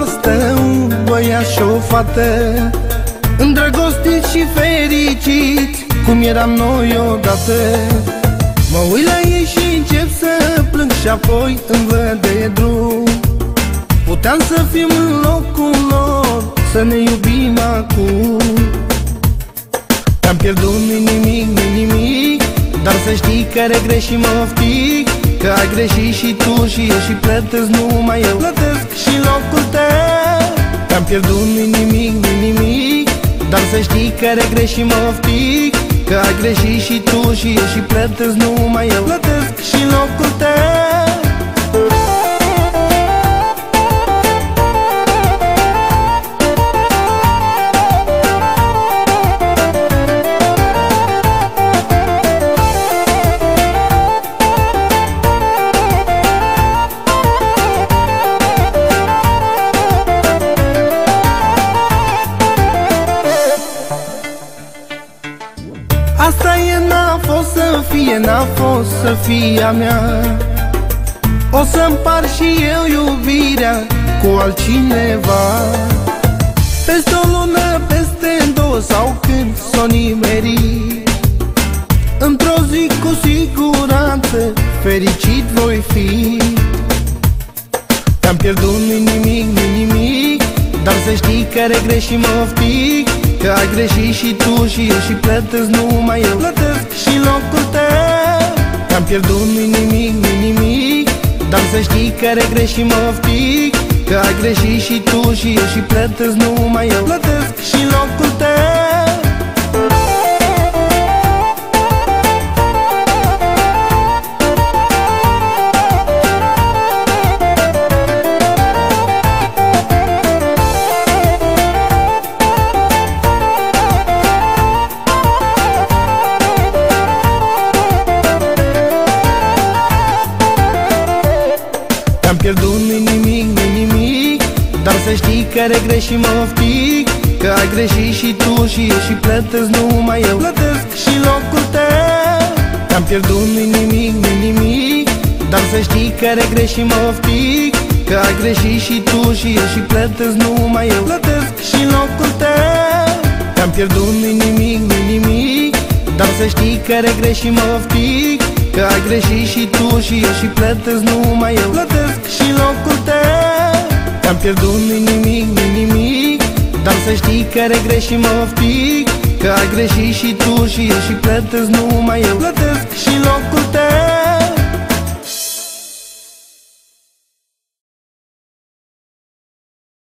doar stă un băiat și o fată, îndrăgostiți și fericiți, cum eram noi odată. Mă uit la ei și încep să plâng și apoi îmi văd de drum. Puteam să fim în locul lor, să ne iubim acum. Te-am pierdut, nu-i nimic, nu-i nimic, dar să știi că regret și mă oftic, că ai greșit și tu și eu și plătesc, numai eu plătesc și locul tău. Te-am pierdut, nu-i nimic, nu-i nimic, dar să știi că regret și mă oftic, că ai greșit și tu și eu și plătesc, numai eu plătesc și locul tău. Asta e, n-a fost să fie, n-a fost să fie a mea. O să împar și eu iubirea cu altcineva, peste o lună, peste două sau când s-o nimeri. Într-o zi cu siguranță fericit voi fi. Te-am pierdut, nu-i nimic, nu-i nimic, dar să știi că regret și mă oftic, că ai greșit și tu și eu și plătesc, numai eu plătesc și locul tău. Te-am pierdut, nu-i nimic, nu-i nimic, dar să știi că regret și mă oftic, că ai greșit și tu și eu și plătesc, numai eu plătesc și locul tău. Te-am pierdut, nu-i nimic, nu-i nimic, dar să știi că regret și mă oftic, că ai greșit și tu și eu și plătesc, numai eu plătesc și locul tău. Te-am pierdut, nu-i nimic, nu-i nimic, dar să știi că regret și mă oftic, că ai greșit și tu și eu și plătesc, numai eu plătesc și locul tău. Te-am pierdut, nu-i nimic, nu-i nimic, dar să știi că regret și mă oftic, că ai greșit și tu și eu și plătesc, numai eu plătesc și locul tău. Te-am pierdut, nu-i nimic, nu-i nimic, dar să știi că regret și mă oftic, că ai greșit și tu și eu și plătesc, numai eu plătesc și locul tău.